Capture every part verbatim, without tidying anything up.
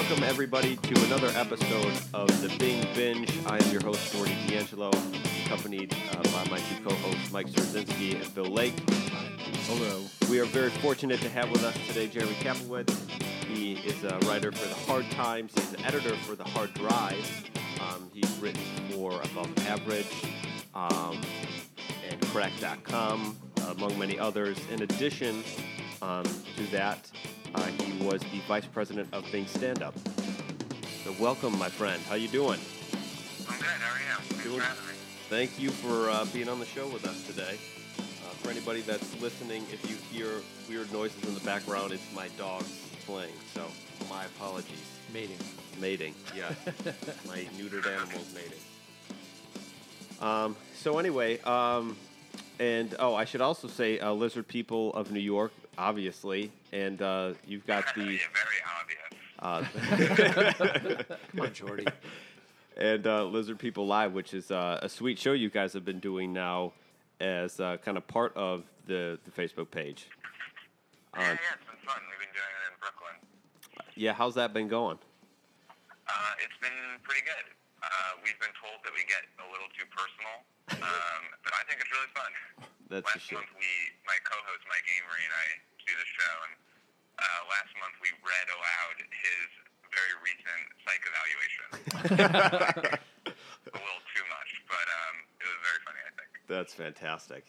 welcome everybody to another episode of the Bing Binge. I am your host, Jordy D'Angelo, accompanied uh, by my two co-hosts, Mike Szerzynski and Bill Lake. Hello. We are very fortunate to have with us today Jeremy Kaplowitz. He is a writer for The Hard Times. He's an editor for The Hard Drive. Um, he's written for Above Average um, and Crack dot com, among many others. In addition um, to that, Uh, he was the vice president of Bing Stand-Up. So welcome, my friend. How you doing? I'm good. How are you? Thanks Doing- for having me. Thank you for uh, being on the show with us today. Uh, for anybody that's listening, if you hear weird noises in the background, it's my dogs playing. So my apologies. Mating. Mating, yeah. My neutered animals mating. Um, so anyway, um, and oh, I should also say uh, Lizard People of New York, obviously, and uh, you've got the... yeah, very obvious. Uh, Come on, Jordy. and uh, Lizard People Live, which is uh, a sweet show you guys have been doing now as uh, kind of part of the, the Facebook page. yeah, yeah, it's been fun. We've been doing it in Brooklyn. Yeah, how's that been going? Uh, it's been pretty good. Uh, we've been told that we get a little too personal, um, but I think it's really fun. That's last for sure. month, we, my co-host Mike Amory and I do the show, and uh, last month we read aloud his very recent psych evaluation. A little too much, but um, it was very funny, I think. That's fantastic.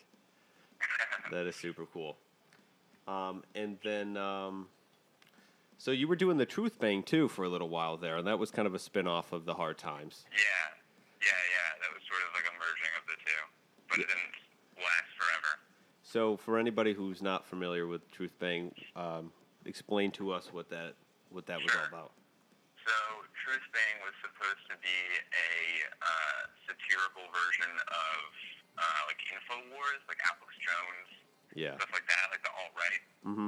That is super cool. Um, and then, um, so you were doing the Truth Bang, too, for a little while there, and that was kind of a spin-off of The Hard Times. Yeah, yeah, yeah. That was sort of like a merging of the two, but it didn't last forever. So for anybody who's not familiar with Truth Bang, um, explain to us what that what that was all Sure. about. So Truth Bang was supposed to be a uh, satirical version of uh, like InfoWars, like Alex Jones, Yeah. stuff like that, like the alt-right. Mm-hmm.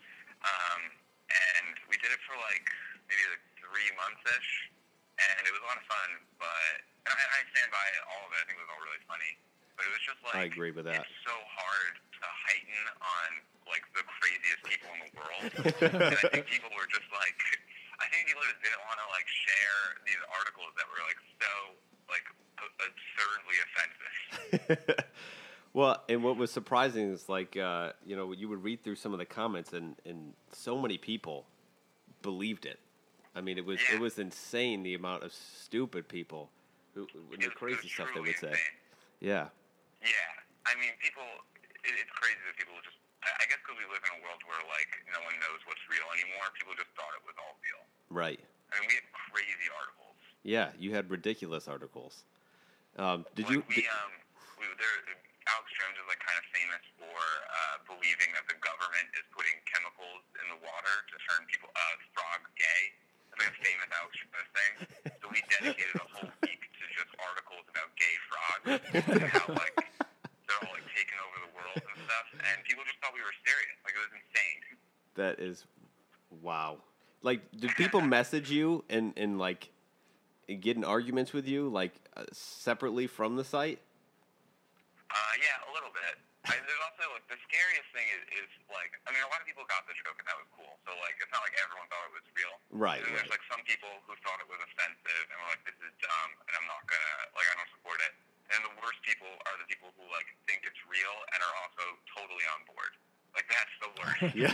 Um, and we did it for like maybe like three months-ish, and it was a lot of fun, but and I, I stand by all of it. I think it was all really funny. But it was just like, I agree with that. It's so hard to heighten on like the craziest people in the world. And I think people were just like, I think people just didn't want to like share these articles that were like so like absurdly offensive. Well, and what was surprising is like, uh, you know, you would read through some of the comments, and, and so many people believed it. I mean, it was Yeah. it was insane the amount of stupid people who, who the It was- it crazy was stuff they truly would say. insane. Yeah. Yeah, I mean, people. It, it's crazy that people just. I, I guess because we live in a world where like no one knows what's real anymore. People just thought it was all real. Right. I mean, we had crazy articles. Yeah, you had ridiculous articles. Um, did like you? We did- um. We, there, Alex Jones is like kind of famous for uh, believing that the government is putting chemicals in the water to turn people uh frog gay. It's like a famous Alex Jones thing. So we dedicated a whole week to just articles about gay frogs and how like they're all like taking over the world and stuff. And people just thought we were serious. Like it was insane. That is, wow. Like, did people message you and, and like get in arguments with you like uh, separately from the site? Uh, yeah, a little bit. I, there's also like the scariest thing is, is like I mean a lot of people got the joke and that was cool. So like it's not like everyone thought it was real. Right. And then there's Right. like some people who thought it was offensive and were like, "This is dumb," and I'm not gonna like I don't support it. And the worst people are the people who like think it's real and are also totally on board. Like that's the worst. Yeah.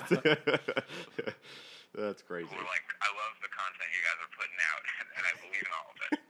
That's crazy. Who are like, "I love the content you guys are putting out, and I believe in all of it."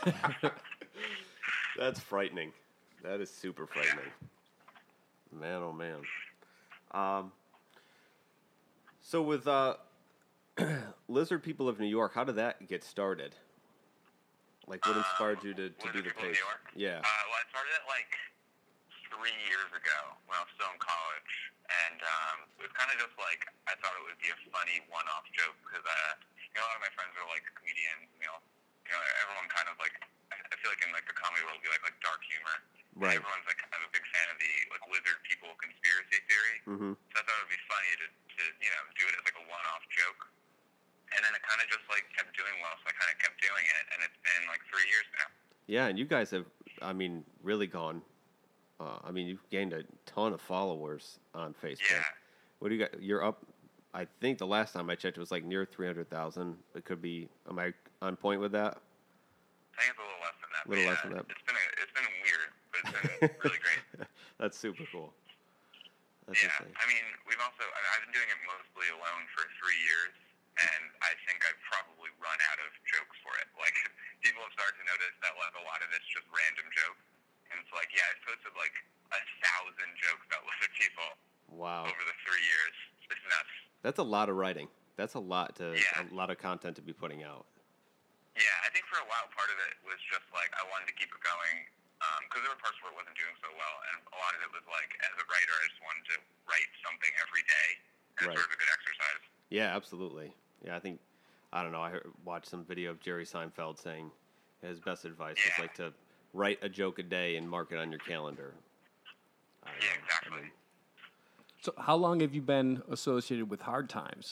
That's frightening. That is super frightening. Man, oh man. Um, so with uh, Lizard People of New York, how did that get started? Like, what inspired you to, to do Lizard the People of page? New York? Yeah. Uh, well, I started it like three years ago when I was still in college, and um, it was kind of just like I thought it would be a funny one-off joke because uh, you know, a lot of my friends are like comedians. You know, you know, everyone kind of like I feel like in like the comedy world, we like like dark humor. Right. And everyone's like kind of a big fan of the like lizard people conspiracy theory. Mm-hmm. So I thought it would be funny to, to you know do it as like a one-off joke. And then it kind of just like kept doing well, so I kind of kept doing it, and it's been like three years now. Yeah, and you guys have, I mean, really gone. Uh, I mean, you've gained a ton of followers on Facebook. Yeah. What do you got? You're up I think the last time I checked, it was like near three hundred thousand. It could be. Am I on point with that? I think it's a little less than that. A little yeah, less than that. It's been a, it's been weird, but it's been really great. That's super cool. That's yeah, insane. I mean, we've also I mean, I've been doing it mostly alone for three years, and I think I've probably run out of jokes for it. Like people have started to notice that like a lot of it's just random jokes, and it's like yeah, I've posted like a thousand jokes about other people Wow. over the three years. It's nuts. That's a lot of writing. That's a lot to Yeah. a lot of content to be putting out. Yeah, I think for a while part of it was just like I wanted to keep it going because there were parts where it wasn't doing so well, and a lot of it was like as a writer I just wanted to write something every day, and Right. it's sort of a good exercise. Yeah, absolutely. Yeah, I think I don't know. I heard, watched some video of Jerry Seinfeld saying his best advice was Yeah. like to write a joke a day and mark it on your calendar. I don't Yeah, know. exactly. I mean, So how long have you been associated with Hard Times?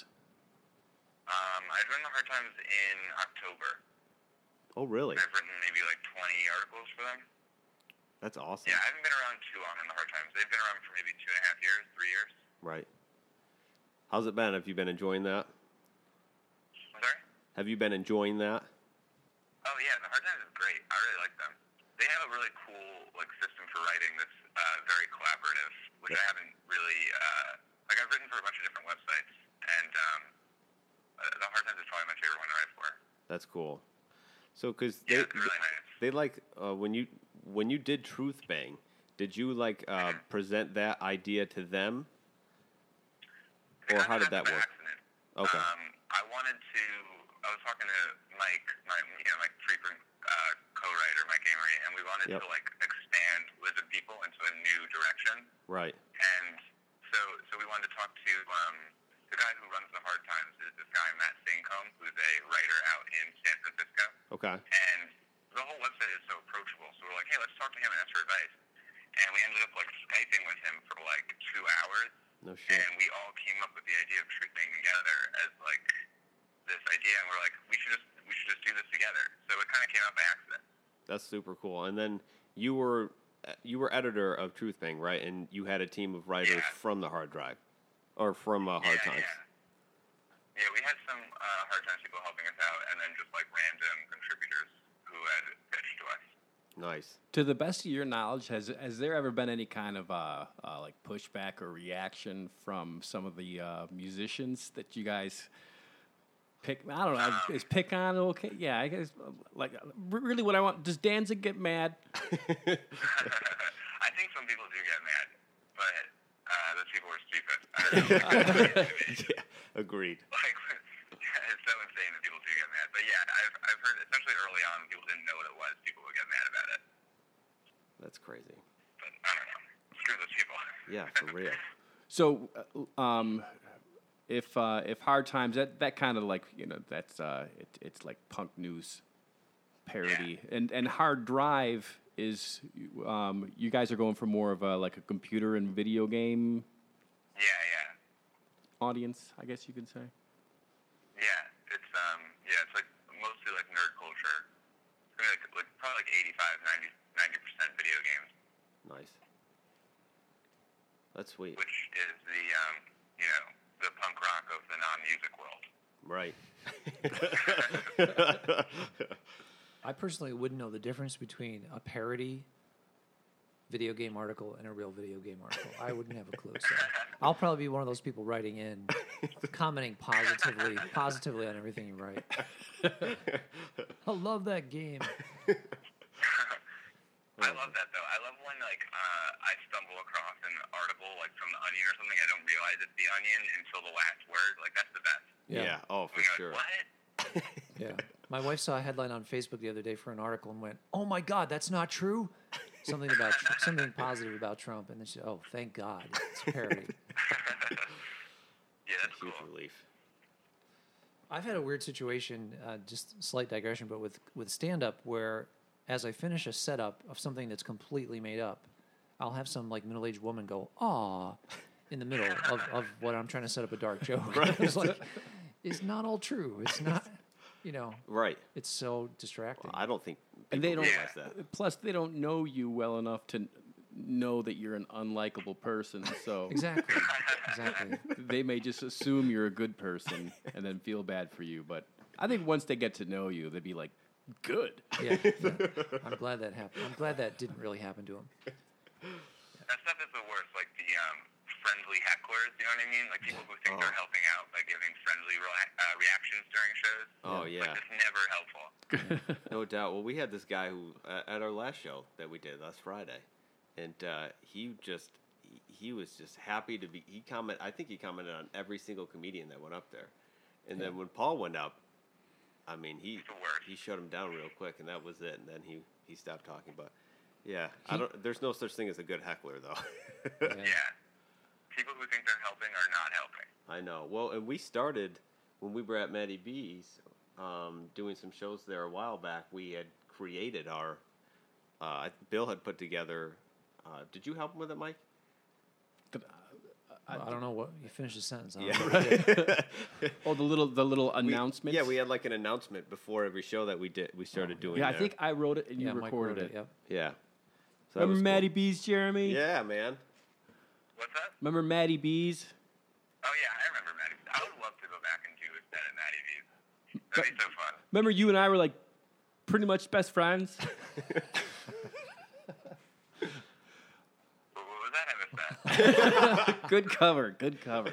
Um, I've written the Hard Times in October. oh, really? I've written maybe like twenty articles for them. That's awesome. Yeah, I haven't been around too long in the Hard Times. They've been around for maybe two and a half years, three years. Right. How's it been? Have you been enjoying that? I'm sorry? Have you been enjoying that? Oh yeah, the Hard Times is great. I really like them. They have a really cool like system for writing that's uh, very collaborative, which I haven't really uh, like. I've written for a bunch of different websites, and um, uh, the Hard Times is probably my favorite one to write for. That's cool. So, because Yeah, they, it's really nice. they like uh, when you when you did Truth Bang, did you like uh, present that idea to them, or how did that By work? accident. Okay. Um, I wanted to. I was talking to Mike, my you know Mike Freeburg, uh, co-writer, Mike Amory, and we wanted Yep. to like expand Lizard People into a new direction. Right. And so, so we wanted to talk to um, the guy who runs the Hard Times. Is this guy Matt Stancombe, who's a writer out in San Francisco. Okay. And the whole website is so approachable. So we're like, hey, let's talk to him and ask for advice. And we ended up like Skyping with him for like two hours. No shit. And we all came up with the idea of Truth Bang together as like this idea, and we're like, we should just we should just do this together. So it kind of came out by accident. That's super cool. And then you were you were editor of Truth Bang, right? And you had a team of writers Yeah. from the Hard Drive, or from uh, Hard yeah, Times. Yeah. Yeah, we had some uh, Hard Times people helping us out, and then just like random contributors who had pitched to us. Nice. To the best of your knowledge, has has there ever been any kind of uh, uh, like pushback or reaction from some of the uh, musicians that you guys pick? I don't know. Is pick on okay? Yeah, I guess. uh, Like, uh, r- really, what I want does Danzig get mad? I think some people do get mad, but uh, those people were stupid. I don't know. Yeah. Agreed. Like, it's so insane that people do get mad. But yeah, I've, I've heard, especially early on, when people didn't know what it was, people would get mad about it. That's crazy. But I don't know. Screw those people. Yeah, for real. So, uh, um, if uh, if Hard Times, that, that kind of like you know that's uh, it, it's like punk news parody, and and Hard Drive is um, you guys are going for more of a like a computer and video game Yeah, yeah. audience, I guess you could say. Yeah, it's um, yeah, it's like mostly like nerd culture. It's gonna be like, like probably like eighty-five, ninety percent video games, Nice. That's sweet. which is the um, you know, the punk rock of the non-music world. Right. I personally wouldn't know the difference between a parody video game article and a real video game article. I wouldn't have a clue. So I'll probably be one of those people writing in, commenting positively, positively on everything you write. I love that game. I love that though. I love when like uh, I stumble across an article like from the Onion or something. I don't realize it's the Onion until the last word. Like that's the best. Yeah. Yeah. Oh, for Like, sure. What? Yeah. My wife saw a headline on Facebook the other day for an article and went, "Oh my God, that's not true." Something about Tr- something positive about Trump, and then she, "Oh, thank God, it's a parody." Yeah, that's cool. Huge relief. I've had a weird situation, uh, just slight digression, but with with stand up where, as I finish a setup of something that's completely made up, I'll have some like middle aged woman go, "Aw," in the middle of, of what I'm trying to set up a dark joke. Right. It's like, it's not all true. It's not, you know, Right. it's so distracting. Well, I don't think And they people don't. realize that. Plus, they don't know you well enough to know that you're an unlikable person, so Exactly. Exactly. they may just assume you're a good person and then feel bad for you. But I think once they get to know you, they'd be like, good. Yeah, yeah. I'm glad that happened. I'm glad that didn't really happen to him. That stuff is the worst, like the um, friendly hecklers, you know what I mean? Like people who think Oh. they're helping out by giving friendly rela- uh, reactions during shows. Oh, yeah. Like, it's never helpful. No doubt. Well, we had this guy who, uh, at our last show that we did last Friday, and uh, he just, he, he was just happy to be, he comment, I think he commented on every single comedian that went up there. And then when Paul went up, I mean, he the worst. he shut him down real quick, and that was it. And then he, he stopped talking. But yeah, I don't. There's no such thing as a good heckler, though. Yeah. Yeah. People who think they're helping are not helping. I know. Well, and we started when we were at Matty B's, um, doing some shows there a while back. We had created our. Uh, Bill had put together. Uh, did you help him with it, Mike? I, I don't know what you finished the sentence. I don't Yeah, know what you did. right. Oh, the little the little We- announcement. Yeah, we had like an announcement before every show that we did. We started doing. Yeah, I there. think I wrote it and you Yeah, Mike recorded wrote it. Yep. Yeah. So that Remember was cool. Maddie B's, Jeremy? Yeah, man. What's that? Remember Maddie B's? Oh, yeah, I remember Matty. I would love to go back and do a set at Matty V's. That'd be so fun. Remember you and I were like pretty much best friends? What what was that? I missed that. Good cover, good cover.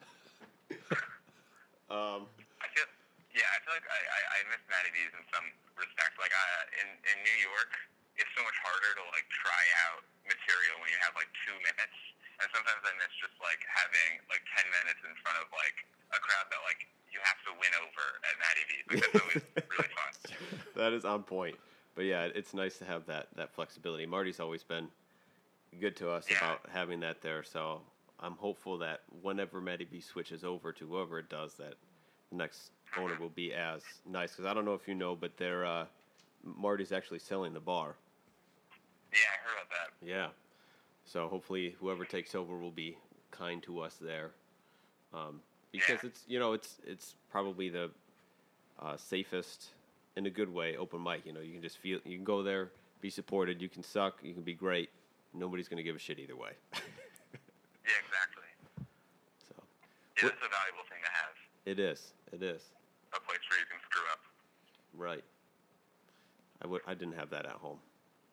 Um, I feel, yeah, I feel like I, I, I miss Matty V's in some respects. Like, I, in, in New York, it's so much harder to, like, try out material when you have, like, two minutes. And sometimes I miss just, like, having, like, ten minutes in front of, like, a crowd that, like, you have to win over at Matty V's. Like, that's always really fun. that is on point. But yeah, it's nice to have that that flexibility. Marty's always been good to us Yeah. about having that there. So I'm hopeful that whenever Matty B switches over to whoever it does, that the next owner will be as nice. Because I don't know if you know, but they're uh, Marty's actually selling the bar. Yeah, I heard about that. Yeah. So hopefully whoever takes over will be kind to us there. Um, because Yeah. it's, you know, it's it's probably the uh, safest, in a good way, open mic. You know, you can just feel, you can go there, be supported, you can suck, you can be great. Nobody's going to give a shit either way. Yeah, exactly. So Yeah, that's a valuable thing to have. it is. It is. A place where you can screw up. Right. I would. I didn't have that at home.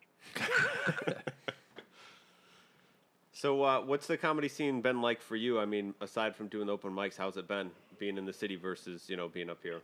So, uh, what's the comedy scene been like for you? I mean, aside from doing the open mics, how's it been being in the city versus, you know, being up here?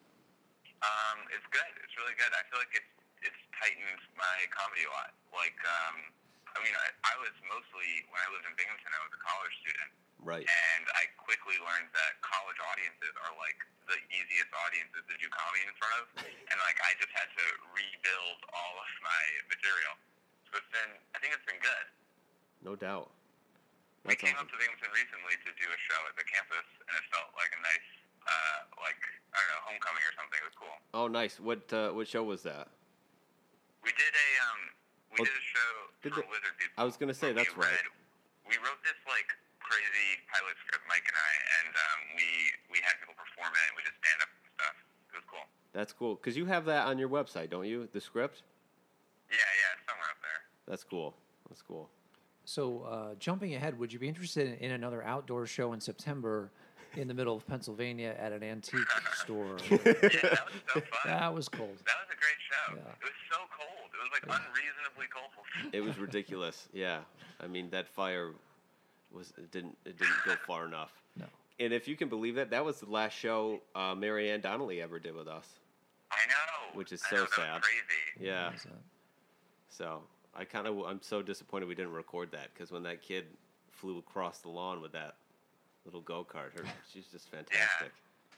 Um, it's good. It's really good. I feel like it's it's tightened my comedy a lot. Like, um, I mean, I, I was mostly when I lived in Binghamton, I was a college student, Right. and I quickly learned that college audiences are like the easiest audiences to do comedy in front of, and like I just had to rebuild all of my material. So it's been, I think it's been good. No doubt. We That's came awesome. up to Binghamton recently to do a show at the campus, and it felt like a nice, uh, like I don't know, homecoming or something. It was cool. Oh, nice. What uh, what show was that? We did a um, we Oh, did a show did for the- Wizard People. I was gonna say, where that's we right. read- We wrote this like crazy pilot script, Mike and I, and um, we we had people perform it, and we did stand up and stuff. It was cool. That's cool. Because you have that on your website, don't you? The script? Yeah, yeah, it's somewhere up there. That's cool. That's cool. So, uh, jumping ahead, would you be interested in, in another outdoor show in September in the middle of Pennsylvania at an antique store? Yeah, that was so fun. That was cold. That was a great show. Yeah. It was so cold. It was like unreasonably cold. It was ridiculous. Yeah. I mean, that fire was it didn't it didn't go far enough. No. And if you can believe that, that was the last show uh, Mary Ann Donnelly ever did with us. I know. Which is I so know, that sad. was crazy. Yeah. What was that? So I kind of I'm so disappointed we didn't record that because when that kid flew across the lawn with that little go kart, her she's just fantastic.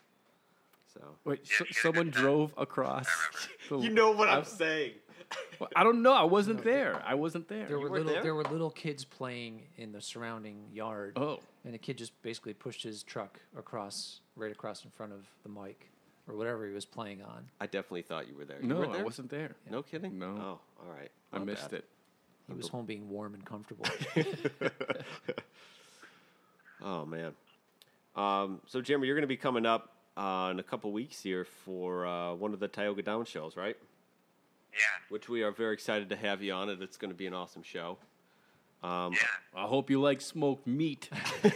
So Wait, Yeah, so, she had a someone good time. drove across. the- you know what I, I'm saying. well, I don't know. I wasn't there. I wasn't there. There were weren't little there? there were little kids playing in the surrounding yard. Oh. And the kid just basically pushed his truck across right across in front of the mic or whatever he was playing on. I definitely thought you were there. You No, weren't I there? wasn't there. No kidding. No. Oh, all right. I My missed bad. it. He was home being warm and comfortable. Oh man. Um, so Jeremy, you're going to be coming up uh, in a couple weeks here for uh, one of the Tioga Down shows, right? Yeah. Which we are very excited to have you on it. It's going to be an awesome show. Um, Yeah. I hope you like smoked meat.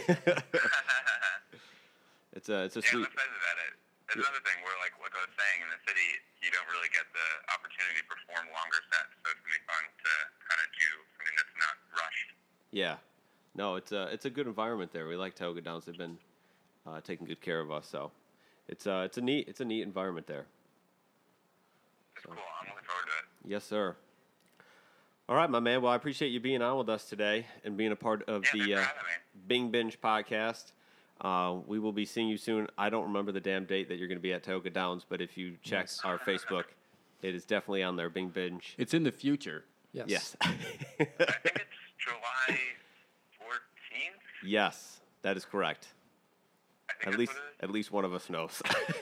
It's a it's a Yeah, sweet. I'm excited about it. There's another thing where, like, like I was saying, in the city, you don't really get the opportunity to perform longer sets, so it's going to be fun to kind of do something that's not rushed. Yeah, no, it's a it's a good environment there. We like Tioga Downs. They've been uh, taking good care of us, so it's uh it's a neat it's a neat environment there. It's cool. I'm looking forward to it. Yes, sir. All right, my man. Well, I appreciate you being on with us today and being a part of Yeah, the thanks for uh, having me. Bing Binge podcast. Uh, we will be seeing you soon. I don't remember the damn date that you're going to be at Tioga Downs, but if you check Yes. our Facebook, it is definitely on there. Bing Binge. It's in the future. Yes. Yes. I think it's July fourteenth. Yes, that is correct. I think At that's least, what it is. at least one of us knows.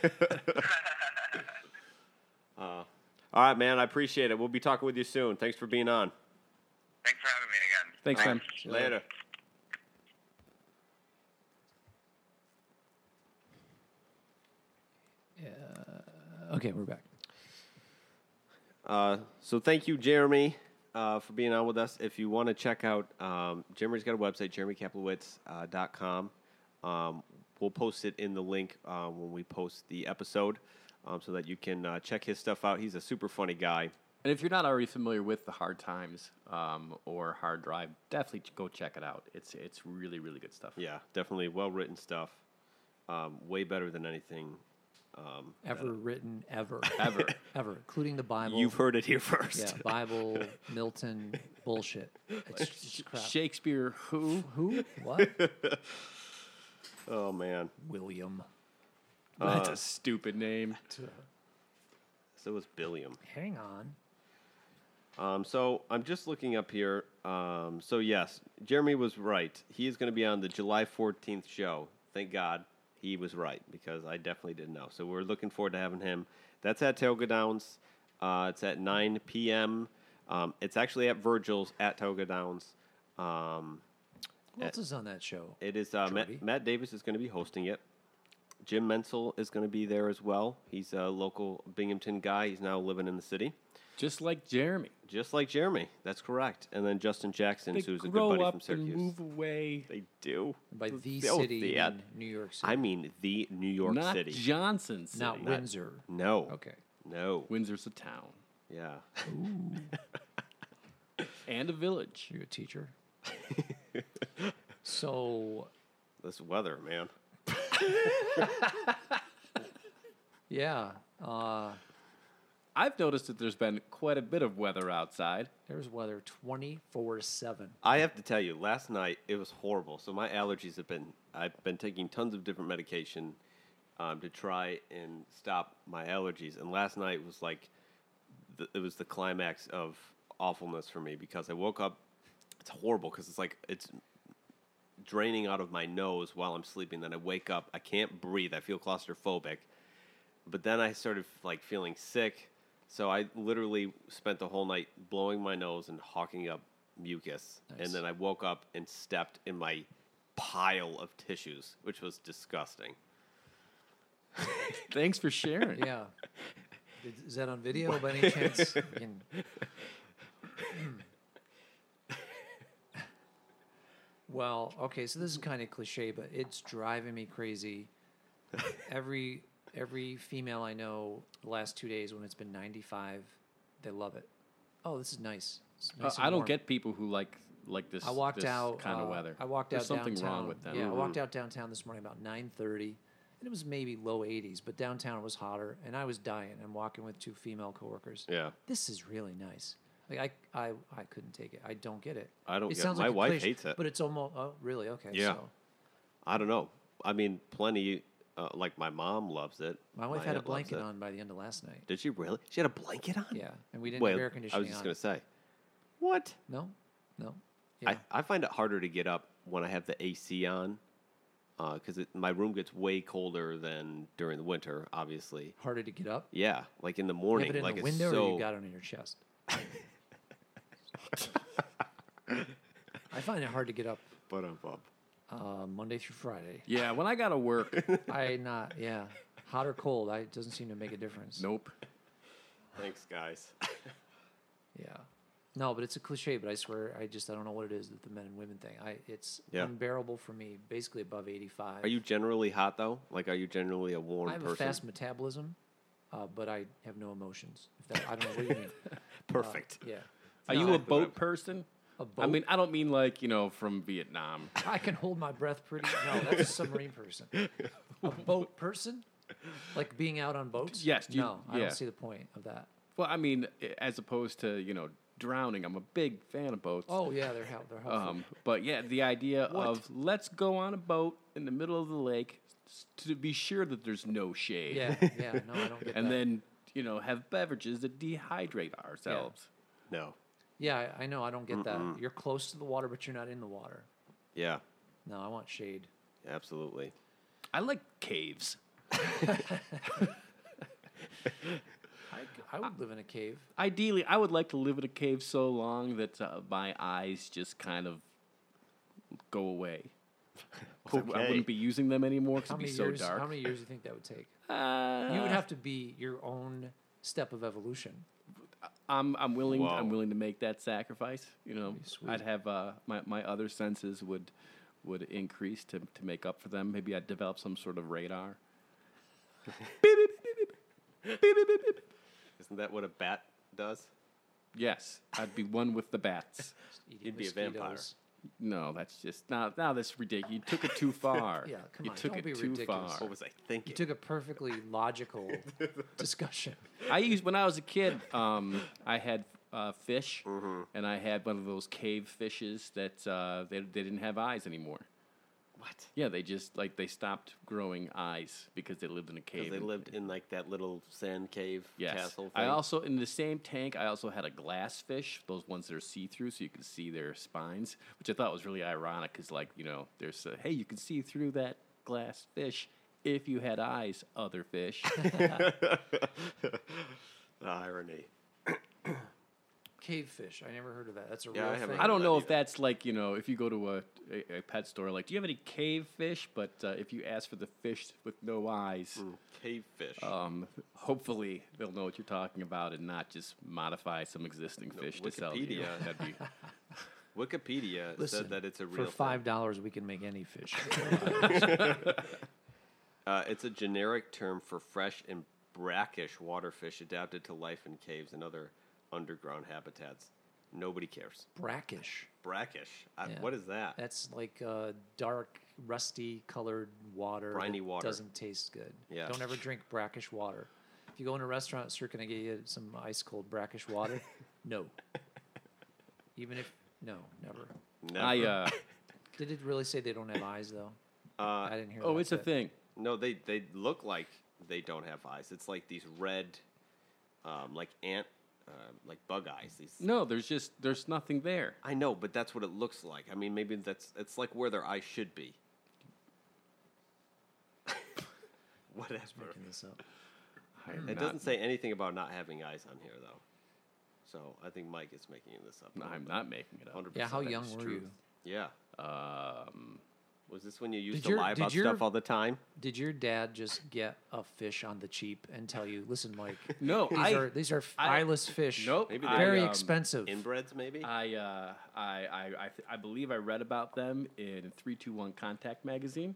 uh, all right, man. I appreciate it. We'll be talking with you soon. Thanks for being on. Thanks for having me again. Thanks, man. Later. Okay, we're back. Uh, so thank you, Jeremy, uh, for being on with us. If you want to check out, um, Jeremy's got a website, jeremy kaplowitz dot com. Um, we'll post it in the link uh, when we post the episode um, so that you can uh, check his stuff out. He's a super funny guy. And if you're not already familiar with the Hard Times um, or Hard Drive, definitely go check it out. It's it's really, really good stuff. Yeah, definitely well-written stuff. Um, way better than anything. Um, Ever written, ever. Ever. Ever, including the Bible. You've heard it here first. Yeah, Bible, Milton, bullshit. It's just crap. Shakespeare, who? Who? What? Oh, man. William. That's a stupid name. So was Billiam. Hang on. Um, so I'm just looking up here. Um, so yes, Jeremy was right. He is going to be on the July fourteenth show. Thank God he was right because I definitely didn't know. So we're looking forward to having him. That's at Tioga Downs. Uh, it's at nine p.m. Um, it's actually at Virgil's at Tioga Downs. Um, Who else is on that show? it is uh, Jordy? Matt, Matt Davis is going to be hosting it. Jim Menzel is going to be there as well. He's a local Binghamton guy. He's now living in the city. Just like Jeremy. Just like Jeremy. That's correct. And then Justin Jackson, They who's a good grow buddy up from Syracuse. and move away. They do. By the Oh, city yeah. in New York City. I mean, the New York Not City. Johnson City. Not Windsor. No. Okay. No. Windsor's a town. Yeah. And a village. You're a teacher. So, This weather, man. yeah. Uh, I've noticed that there's been quite a bit of weather outside. there's weather twenty-four seven. I have to tell you, last night it was horrible. So my allergies have been, I've been taking tons of different medication um, to try and stop my allergies. And last night was like, the, it was the climax of awfulness for me because I woke up, it's horrible because it's like, it's draining out of my nose while I'm sleeping. Then I wake up, I can't breathe, I feel claustrophobic. But then I started like feeling sick. So I literally spent the whole night blowing my nose and hawking up mucus. Nice. And then I woke up and stepped in my pile of tissues, which was disgusting. Thanks for sharing. Yeah. Is- Is that on video by any chance? We can- Well, okay, so this is kind of cliche, but it's driving me crazy. Every every female I know, the last two days when it's been ninety-five, they love it. Oh, this is nice. It's Uh, nice and I don't warm. get people who like like this. I walked this out kind of uh, weather. I walked There's out something downtown. wrong with them. Yeah, I walked out downtown this morning about nine thirty, and it was maybe low eighties, but downtown it was hotter, and I was dying. I'm walking with two female coworkers. Yeah. This is really nice. Like I, I, I couldn't take it. I don't get it. I don't It get sounds it. My like a wife cliche, hates it. but it's almost. Oh, really? Okay. Yeah. So I don't know. I mean, plenty, uh, like my mom loves it. my wife had a aunt loves blanket it. on by the end of last night. Did she really? She had a blanket on? Yeah, and we didn't Wait, have air I conditioning was just on. going to say. What? No, no. Yeah. I, I find it harder to get up when I have the A C on because my room gets way colder than during the winter, obviously. Harder to get up. Yeah, like in the You morning. have it in like the it's window, so, or you got it on your chest. I find it hard to get up But I'm up. uh, Monday through Friday. Yeah, when I gotta work, I not yeah, hot or cold. I it doesn't seem to make a difference. nope. Thanks, guys. Yeah. No, but it's a cliche. But I swear, I just I don't know what it is with the men and women thing. I it's Yeah. unbearable for me. Basically above eighty-five. Are you generally hot though? Like, are you generally a warm I have person? a fast metabolism, uh, but I have no emotions. If that, I don't know what you mean. Perfect. Uh, yeah. Are No, you a Exactly what boat person? A boat? I mean, I don't mean like, you know, from Vietnam. I can hold my breath pretty. No, that's a submarine person. A boat person, like being out on boats. Yes, you- no, I yeah. don't see the point of that. Well, I mean, i- as opposed to, you know, drowning. I'm a big fan of boats. Oh yeah, they're help. They're helpful. Um, but yeah, the idea What? of let's go on a boat in the middle of the lake s- to be sure that there's no shade. yeah, yeah. No, I don't get And that. then, you know, have beverages that dehydrate ourselves. No. yeah, I, I know. I don't get that. You're close to the water, but you're not in the water. Yeah. No, I want shade. Absolutely. I like caves. I, I would live in a cave. Ideally, I would like to live in a cave so long that uh, my eyes just kind of go away. 'Cause I- I Okay. wouldn't be using them anymore because How it'd be many so years? dark. How many years do you think that would take? Uh, You would have to be your own step of evolution. I'm I'm willing I'm Whoa. willing to make that sacrifice. You know, That'd be sweet. I'd have uh, my my other senses would would increase to to make up for them. Maybe I'd develop some sort of radar. Beep, beep, beep, beep, beep, beep, beep, beep, beep. Isn't that what a bat does? Yes, I'd be one with the bats. Just eating You'd be a vampire. mosquitoes. No, that's just now. Now that's ridiculous. You took it too far. Yeah, come you on, took don't it be too ridiculous. far. What was I You thinking? took a perfectly logical discussion. I used when I was a kid. Um, I had uh, fish, Mm-hmm. and I had one of those cave fishes that uh, they they didn't have eyes anymore. What? Yeah, they just like they stopped growing eyes because they lived in a cave. Because they and- lived in like that little sand cave Yes. castle thing. I also in the same tank. I also had a glass fish, those ones that are see through, so you can see their spines, which I thought was really ironic because, like, you know, there's a, hey, you can see through that glass fish if you had eyes, other fish. The irony. Cave fish. I never heard of that. That's a Yeah, I real haven't thing. I don't that know if either. that's like, you know, if you go to a, a, a pet store, like, do you have any cave fish? But uh, if you ask for the fish with no eyes, Mm, cave fish. um, hopefully they'll know what you're talking about and not just modify some existing fish to sell to you. Wikipedia. That'd be, Wikipedia Listen, said that it's a for real five dollars, we can make any fish. thing. Uh, it's a generic term for fresh and brackish water fish adapted to life in caves and other underground habitats. Nobody cares. Brackish. Brackish. I, Yeah. What is that? That's like uh, dark, rusty colored water. Briny that water. Doesn't taste good. Yeah. Don't ever drink brackish water. If you go in a restaurant, sir, can I get you some ice cold brackish water? No. Even if no, never. Never. I, uh, Did it really say they don't have eyes though? Uh, I didn't hear. oh, that it's a bit. thing. No, they they look like they don't have eyes. It's like these red, um, like ant, uh, like bug eyes. These. No, there's just, there's nothing there. I know, but that's what it looks like. I mean, maybe that's it's like where their eyes should be. Whatever. Making this up. I'm It not- doesn't say anything about not having eyes on here, though. So I think Mike is making this up. I'm not making it up. one hundred Yeah, percent. how That young is were true. you? Yeah. Um, Was this when you used Did to your- lie did about your- stuff all the time? Did your dad just get a fish on the cheap and tell you, "Listen, Mike, no, these I, are these are I- eyeless fish. Nope. Maybe I, very um, expensive." Inbreds, maybe? I, uh, I, I, I, th- I believe I read about them in three two one Contact magazine.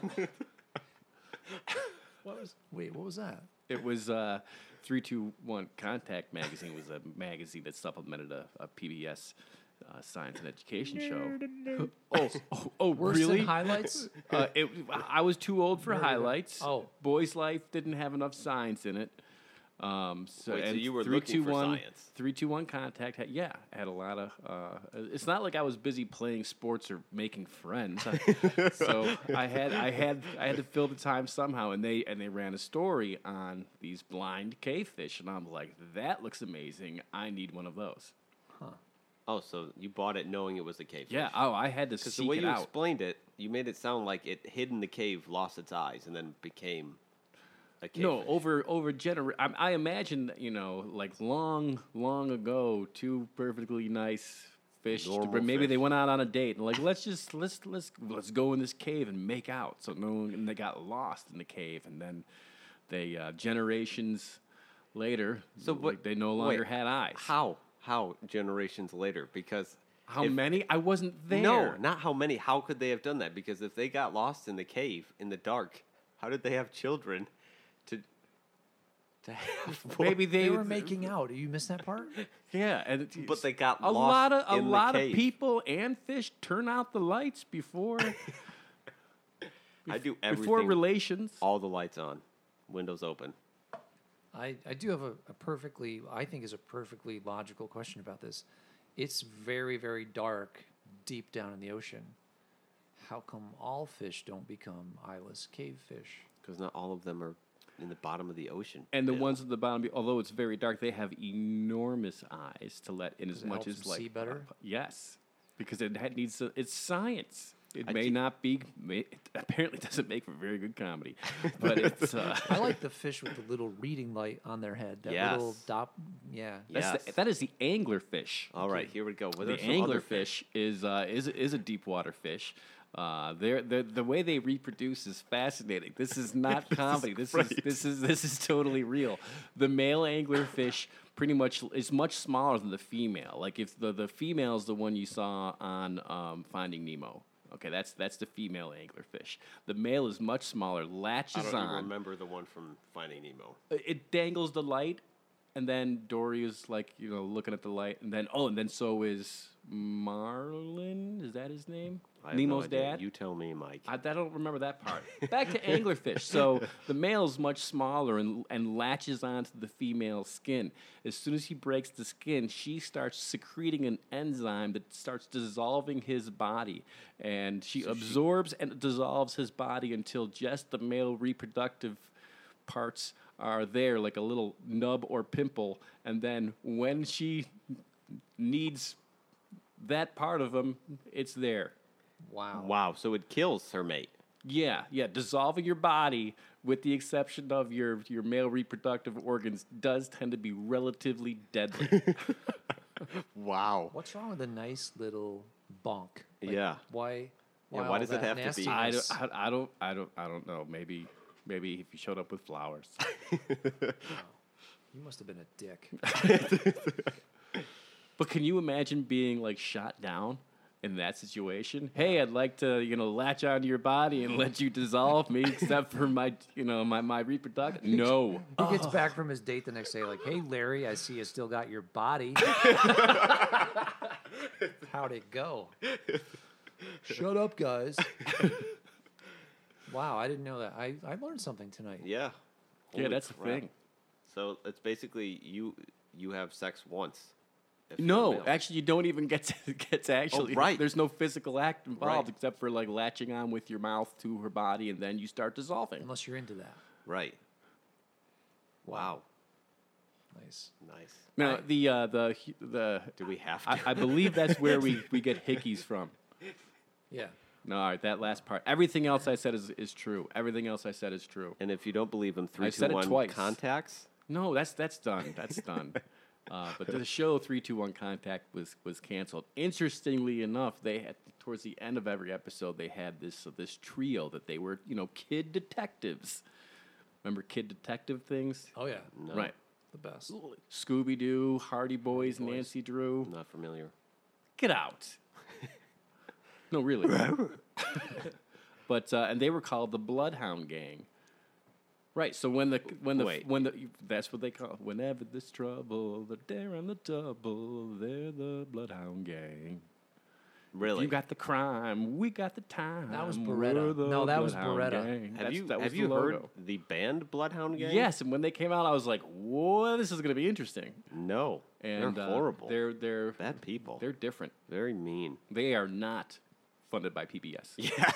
What was? Wait, what was that? It was uh, three two one Contact magazine was a magazine that supplemented a, a P B S uh, science and education show. oh, oh, oh, Worse really? than highlights? uh, it, I was too old for Nerd it up. highlights. Oh. Boy's Life didn't have enough science in it. Um, so, Wait, so and you were three, looking two, for one science. three two one Contact, had, yeah, had a lot of. Uh, it's not like I was busy playing sports or making friends. so I had, I had, I had to fill the time somehow, and they and they ran a story on these blind cavefish, and I'm like, that looks amazing. I need one of those. Oh, so you bought it knowing it was a cave? Yeah. Oh, I had to Because seek the way it you out. explained it, you made it sound like it hid in the cave, lost its eyes, and then became a cave. No, over over gener. I, I imagine that, you know, like long, long ago, two perfectly nice fish. to Normal bring- maybe fish. they went out on a date and like, let's just let's let's let's go in this cave and make out. So no, one- and they got lost in the cave, and then they uh, generations later, So like, what- they no longer wait, had eyes. How? How generations later? Because How if- many? I wasn't there. No, not how many. How could they have done that? Because if they got lost in the cave in the dark, how did they have children to to have? Maybe they, They were making out. You missed that part? Yeah, and it's- But they got a lost lot of a in the lot of cave. people and fish turn out the lights before I do before everything. relations. All the lights on, windows open. I, I do have a, a perfectly, I think is a perfectly logical question about this. It's very, very dark deep down in the ocean. How come all fish don't become eyeless cave fish? Because not all of them are in the bottom of the ocean. And the Bill. ones at the bottom, although it's very dark, they have enormous eyes to let in Does as it much help as them like see better? uh, yes, because it ha- needs to, it's science. It I may do- not be. May, it apparently doesn't make for very good comedy, but it's. Uh, I like the fish with the little reading light on their head. That little Yes. dot. Yeah. that's Yes. the, that is the anglerfish. All right, here we go. Well, The there's some other anglerfish is uh, is is a deep water fish. Uh, they're, they're, the way they reproduce is fascinating. This is not comedy. This is great. this is this is totally real. The male anglerfish pretty much is much smaller than the female. Like if the the female is the one you saw on um, Finding Nemo. Okay, that's that's the female anglerfish. The male is much smaller, I latches don't even on. remember the one from Finding Nemo. It dangles the light, and then Dory is like, you know, looking at the light, and then oh, and then so is Marlin. Is that his name? I have no Nemo's idea. dad. You tell me, Mike. I, I don't remember that part. Back to anglerfish. So the male is much smaller and and latches onto the female's skin. As soon as he breaks the skin, she starts secreting an enzyme that starts dissolving his body, and she absorbs and dissolves his body until just the male reproductive parts are there, like a little nub or pimple. And then when she needs that part of him, it's there. Wow. Wow, so it kills her mate. Yeah, yeah. Dissolving your body, with the exception of your, your male reproductive organs, does tend to be relatively deadly. Wow. What's wrong with a nice little bonk? Like, Yeah. Why? Yeah, why all does it that have to be- I nastiness? don't, I, I don't, I don't, I don't know. Maybe, maybe if you showed up with flowers. You must have been a dick. But can you imagine being like shot down in that situation? Hey, I'd like to, you know, latch onto your body and let you dissolve me, except for my, you know, my my reproductive. No. He gets back from his date the next day, like, "Hey, Larry, I see you still got your body. How'd it go?" Shut up, guys. Wow, I didn't know that. I, I learned something tonight. Yeah. Yeah, Holy that's the crap. thing. So it's basically you you have sex once. if No, you're male. actually, you don't even get to get to actually. right. There's no physical act involved Right. except for like latching on with your mouth to her body, and then you start dissolving. Unless you're into that. Right. Wow. Nice. Nice. Now I- the uh, the the Do we have to? I, I believe that's where we, we get hickeys from. Yeah. No, all right, that last part. Everything else I said is, is true. Everything else I said is true. And if you don't believe him, three, I two, said it one twice. contacts. No, that's that's done. That's done. Uh, but the show three two one Contact was was canceled. Interestingly enough, they had towards the end of every episode they had this uh, this trio that they were, you know, kid detectives. Remember kid detective things? Oh, yeah. No, Right. The best. Scooby Doo, Hardy Boys, Boys. Nancy Drew. I'm not familiar. Get out. No, really. But uh, and they were called the Bloodhound Gang. Right. So when the when the Wait. when the that's what they call it. Whenever there's trouble, the dare and the double, they're the Bloodhound Gang. Really? You got the crime, we got the time. That was we're Beretta. the No, that was Bloodhound Beretta. Gang. have That's- you that was have the you heard logo. the band Bloodhound Gang? Yes, and when they came out, I was like, "Whoa, this is going to be interesting." No. And they're uh, horrible. They're they're Bad people. they're different. very mean. They are not funded by P B S. Yeah.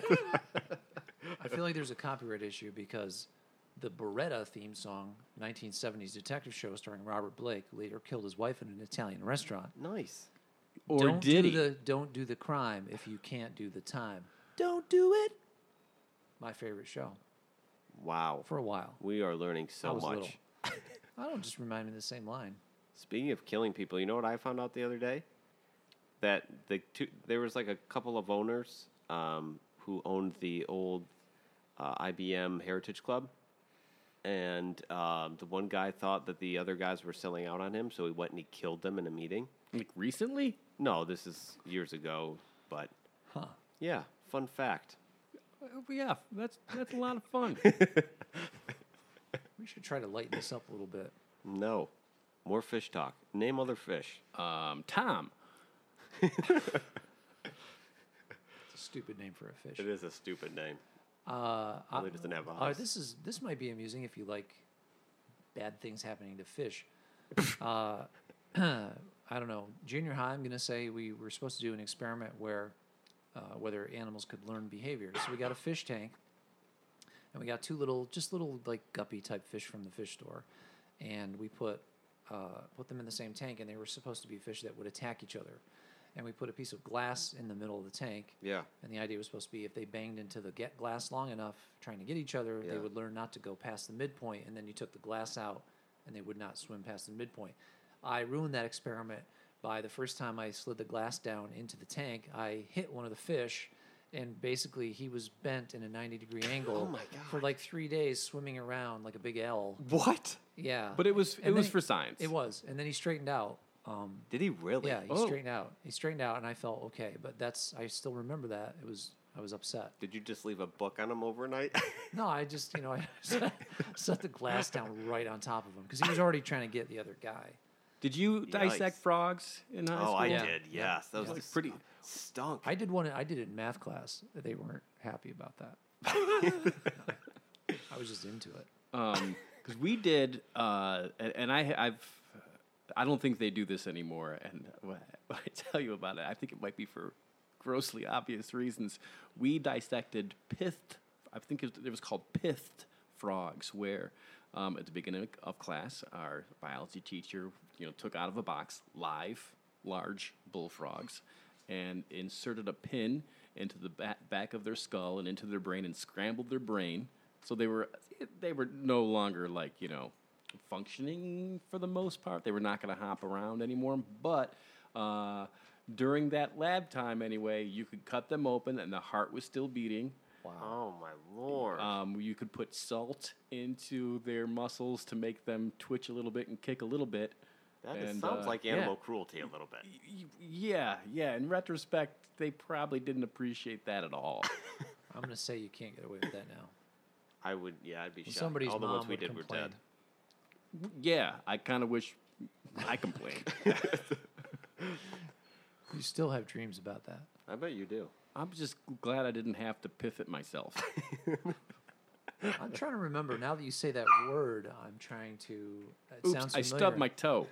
I feel like there's a copyright issue because the Beretta theme song, nineteen seventies detective show starring Robert Blake, later killed his wife in an Italian restaurant. Nice. Or don't did do he? the don't do the crime if you can't do the time. Don't do it. My favorite show Wow. for a while. We are learning I so was much. little. I don't just remind me of the same line. Speaking of killing people, you know what I found out the other day? That the two, there was like a couple of owners um, who owned the old uh, I B M Heritage Club, and um, the one guy thought that the other guys were selling out on him, so he went and he killed them in a meeting. Like recently? No, this is years ago, but Huh. yeah, fun fact. Uh, yeah, that's that's a lot of fun. We should try to lighten this up a little bit. No, more fish talk. Name other fish. um, Tom. It's a stupid name for a fish. It is a stupid name. Uh, Really I- doesn't have uh, eyes. this is this might be amusing if you like bad things happening to fish. uh, I don't know. Junior high, I'm gonna say we were supposed to do an experiment where uh, whether animals could learn behavior. So we got a fish tank, and we got two little, just little like guppy type fish from the fish store, and we put uh, put them in the same tank, and they were supposed to be fish that would attack each other. And we put a piece of glass in the middle of the tank. Yeah. And the idea was supposed to be if they banged into the get glass long enough, trying to get each other, they Yeah. would learn not to go past the midpoint, and then you took the glass out, and they would not swim past the midpoint. I ruined that experiment by the first time I slid the glass down into the tank, I hit one of the fish, and basically he was bent in a ninety degree angle Oh my for God. like three days, swimming around like a big L. What? Yeah. But it was And it was then for science. It was, and then he straightened out. Um, Did he really? yeah, he Oh. straightened out. He straightened out, and I felt okay. But that's I still remember that. It was I was upset. Did you just leave a book on him overnight? No, I just you know I set, set the glass down right on top of him because he was already trying to get the other guy. Did you dissect Yikes. frogs in high oh, school? I Yeah. did. Yeah. Yes, that was Yeah. just Pretty- stunk. I did one. I did it in math class. They weren't happy about that. I was just into it. Um, because we did, uh, and, and I, I've, I don't think they do this anymore. And when I tell you about it, I think it might be for grossly obvious reasons. We dissected pithed, I think it was, it was called pithed frogs, where um, at the beginning of class, our biology teacher, you know, took out of a box live, large bullfrogs, and inserted a pin into the back, back of their skull and into their brain and scrambled their brain. So they were they were no longer like, you know, functioning for the most part. They were not going to hop around anymore. But uh, during that lab time anyway, you could cut them open and the heart was still beating. Oh my lord. Um, you could put salt into their muscles to make them twitch a little bit and kick a little bit. that just and, sounds uh, like animal cruelty a little bit. Y- Yeah, yeah. In retrospect, they probably didn't appreciate that at all. I'm gonna say you can't get away with that now. I would. Yeah, I'd be shocked. Somebody's All the mom ones we would did were complain. dead. Yeah, I kind of wish I complained. You still have dreams about that. I bet you do. I'm just glad I didn't have to piff it myself. I'm trying to remember. Now that you say that word, I'm trying to. It Oops, sounds I familiar. stubbed my toe.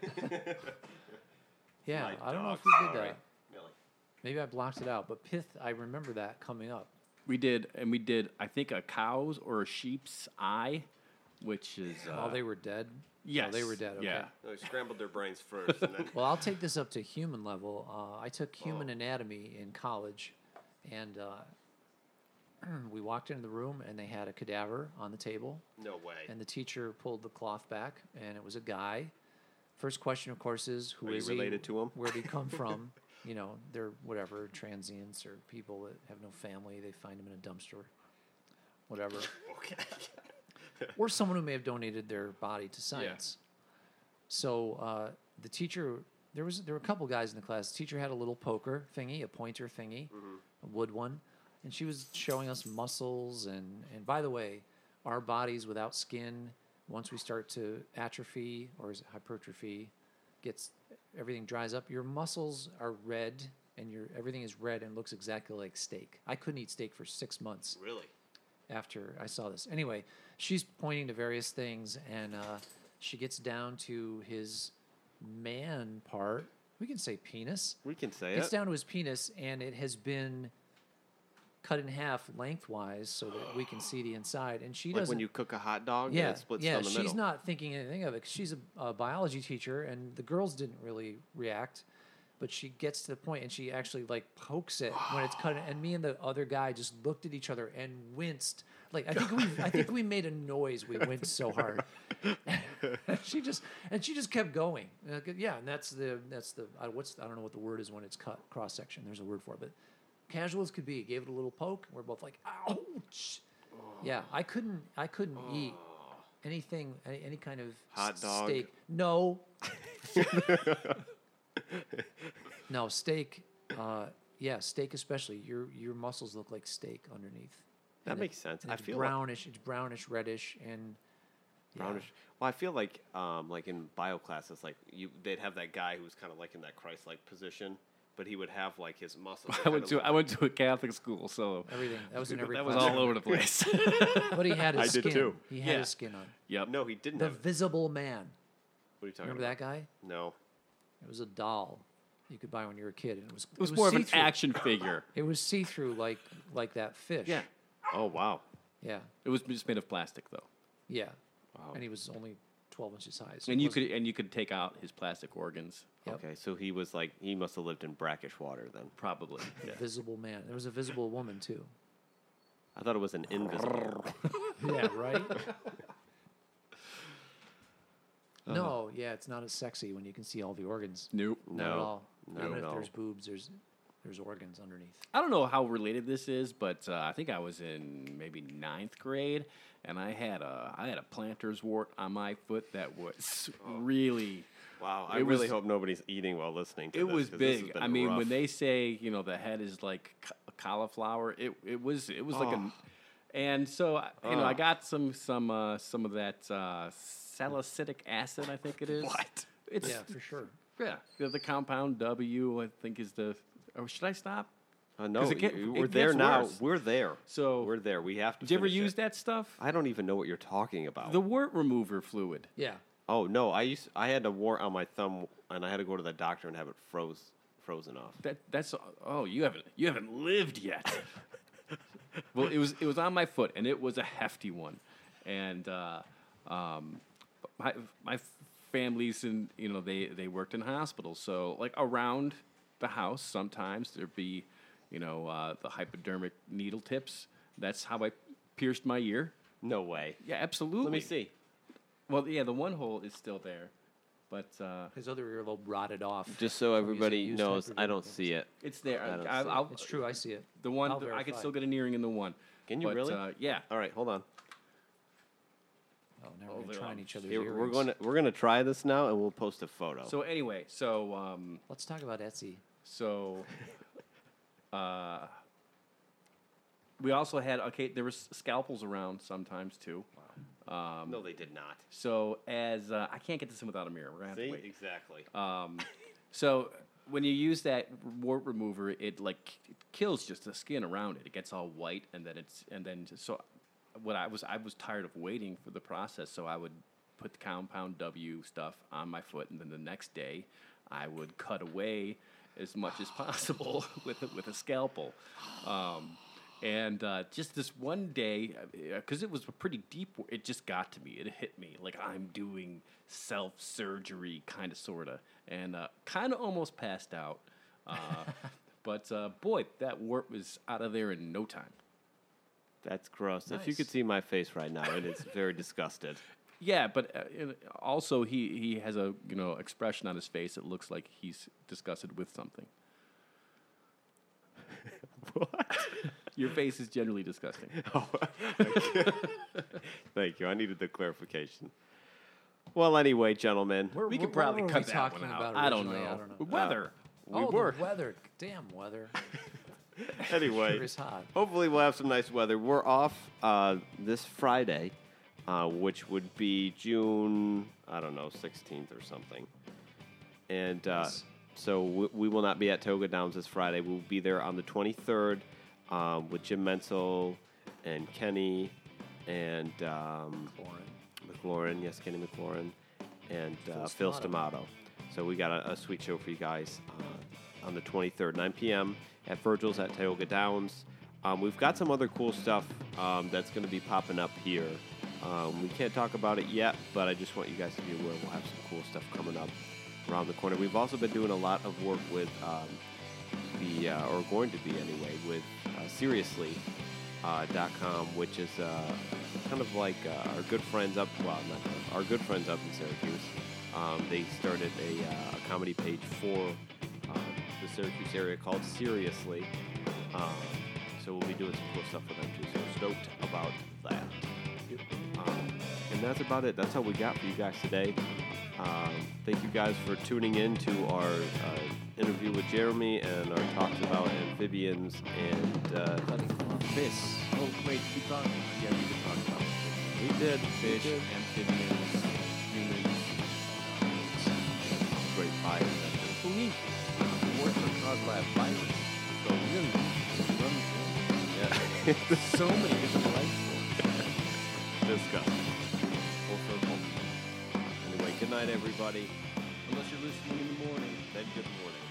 Yeah, My I don't know dog. if we did Sorry. that. Millie. Maybe I blocked it out. But pith, I remember that coming up. We did, and we did, I think, a cow's or a sheep's eye, which is. Uh, Oh, they were dead. yes. Oh, they were dead. Okay. Yeah. No, we scrambled their brains first, and then Well, I'll take this up to human level. Uh, I took human anatomy in college, and uh, we walked into the room, and they had a cadaver on the table, no way. and the teacher pulled the cloth back, and it was a guy. First question, of course, is who Are you is related he? to him? Where did he come from? You know, they're whatever transients or people that have no family. They find him in a dumpster, whatever. Okay. Or someone who may have donated their body to science. So uh, the teacher, there was there were a couple guys in the class. The teacher had a little poker thingy, a pointer thingy, a wood one, and she was showing us muscles. And and by the way, our bodies without skin, once we start to atrophy or is it hypertrophy, gets everything dries up. Your muscles are red, and your everything is red and looks exactly like steak. I couldn't eat steak for six months Really? after I saw this. Anyway, she's pointing to various things, and uh, she gets down to his man part. We can say penis. We can say Gets it. down to his penis, and it has been cut in half lengthwise so that we can see the inside. And she Like doesn't. when you cook a hot dog, yeah, and it splits yeah. down the She's middle. not thinking anything of it. 'Cause she's a, a biology teacher, and the girls didn't really react. But she gets to the point, and she actually like pokes it when it's cut. And me and the other guy just looked at each other and winced. Like I think we, I think we made a noise. We winced so hard. And she just, and she just kept going. Uh, yeah, and that's the, that's the, I, what's, I don't know what the word is when it's cut cross section. There's a word for it, but casual as could be. Gave it a little poke. We're both like, ouch. Yeah, I couldn't, I couldn't eat anything, any, any kind of Hot s- dog. steak. No. No, steak. Uh, yeah, steak especially. Your your muscles look like steak underneath. That And makes it- sense. and I it's feel like- brownish. It's brownish, reddish, and yeah. Brownish. Well, I feel like, um, like in bio classes, like you, they'd have that guy who was kind of like in that Christ-like position, but he would have like his muscles. I went to I went to a Catholic school, so Everything. That was in every. that was classroom. all over the place. But he had his I skin. did too. He had Yeah. his skin on. Yep. No, he didn't The have. Visible Man. What are you talking Remember about? that guy? No. It was a doll you could buy when you were a kid, and it was It was more of an see-through. action figure. It was see through, like like that fish. Yeah. Oh wow. Yeah. It was just made of plastic though. Yeah. Wow. And he was only twelve inches high. So And it you wasn't- could and you could take out his plastic organs, Yep. Okay, so he was like he must have lived in brackish water then. probably. Yeah. Visible Man. There was a visible woman too. I thought it was an invisible. Yeah. Right. No. Yeah. It's not as sexy when you can see all the organs. Nope. Not at No, all. not Even at if all. there's boobs, there's there's organs underneath. I don't know how related this is, but uh, I think I was in maybe ninth grade, and I had a I had a planter's wart on my foot that was really. Wow, I It really was- hope nobody's eating while listening to It this. was 'cause this has big. been I mean, rough. when they say you know the head is like ca- cauliflower, it it was it was like a, and so I- you know I Oh. got some some uh, some of that uh, salicylic acid, I think it is. What? It's Yeah, for sure. yeah. The, the compound W, I think is the. Or should I stop? Uh, no, 'Cause it get- you- it we're there gets now. worse. We're there. So We're there. We have to. Did you ever finish use it. that stuff? I don't even know what you're talking about. The wart remover fluid. Yeah. oh no, I used. I had a wart on my thumb, and I had to go to the doctor and have it froze, frozen off. That that's oh you haven't you haven't lived yet. Well, it was it was on my foot, and it was a hefty one, and uh, um, my my families and you know they they worked in hospitals, so like around the house sometimes there'd be you know uh, the hypodermic needle tips. That's how I pierced my ear. No way. Yeah, absolutely. Let me see. Well, yeah, the one hole is still there, but uh, His other earlobe rotted off. Just so from using everybody used knows, I hypodermic don't needles. see it. it's there. I don't I, see it. I'll, It's true. I see it. The one I'll I can verify. still get an earring in the one. Can you But, really? Uh, yeah. All right, hold on. Oh, now Oh, we're gonna they're try on. each other's Here, earrings. we're going to we're going to try this now, and we'll post a photo. So anyway, so um, Let's talk about Etsy. so uh, we also had okay. There was scalpels around sometimes too. Um, no, they did not. So as uh, I can't get this in without a mirror. We're gonna have See, to wait. exactly. Um, so when you use that wart remover, it like it kills just the skin around it. It gets all white, and then it's and then so what I was I was tired of waiting for the process, so I would put the compound W stuff on my foot, and then the next day I would cut away as much as possible with a, with a scalpel. Um, and uh, just this one day, because it was a pretty deep, it just got to me. It hit me like I'm doing self surgery, kind of, sort of, and uh, kind of almost passed out. Uh, but uh, boy, that wart was out of there in no time. That's gross. If you could Nice. see my face right now, it is very disgusted. Yeah, but uh, you know, also he, he has a you know expression on his face that looks like he's disgusted with something. What? Your face is generally disgusting. Oh, thank you. I needed the clarification. Well, anyway, gentlemen, We're- We could what probably were we cut that talking one out. about I don't know. originally? I don't know. Weather. we oh, were. the weather. Damn weather. anyway, Sure is hot. hopefully we'll have some nice weather. We're off uh, this Friday, uh, which would be June, I don't know, sixteenth or something. And uh, Nice. so we, we will not be at Toga Downs this Friday. We'll be there on the twenty-third um, with Jim Menzel and Kenny and um, Lauren. McLaurin, yes, Kenny McLaurin, and uh, Phil Phil Stamato. So we got a, a sweet show for you guys uh, on the twenty-third, nine p.m. at Virgil's at Tioga Downs. Um, we've got some other cool stuff um, that's going to be popping up here. Um, we can't talk about it yet, but I just want you guys to be aware we'll have some cool stuff coming up around the corner. We've also been doing a lot of work with um, the, uh, or going to be anyway, with uh, Seriously. Uh, dot com, which is uh, kind of like uh, our good friends up, well, not kind of, our good friends up in Syracuse. Um, they started a, uh, a comedy page for uh, the Syracuse area called Seriously. Um, so we'll be doing some cool stuff with them too. So stoked about that. Um, and that's about it. That's all we got for you guys today. Um, thank you guys for tuning in to our uh, interview with Jeremy and our talks about amphibians and uh, Fish. Oh, wait, keep talking. Yeah, we did talk about fish. we did Fish, we did. amphibians, humans. Great fire. Who needs it? Work for cause lab virus. So really, run the show. Yeah. So many different life forms. Disgusting. Full circle. Anyway, good night, everybody. Unless you're listening in the morning. Then good morning.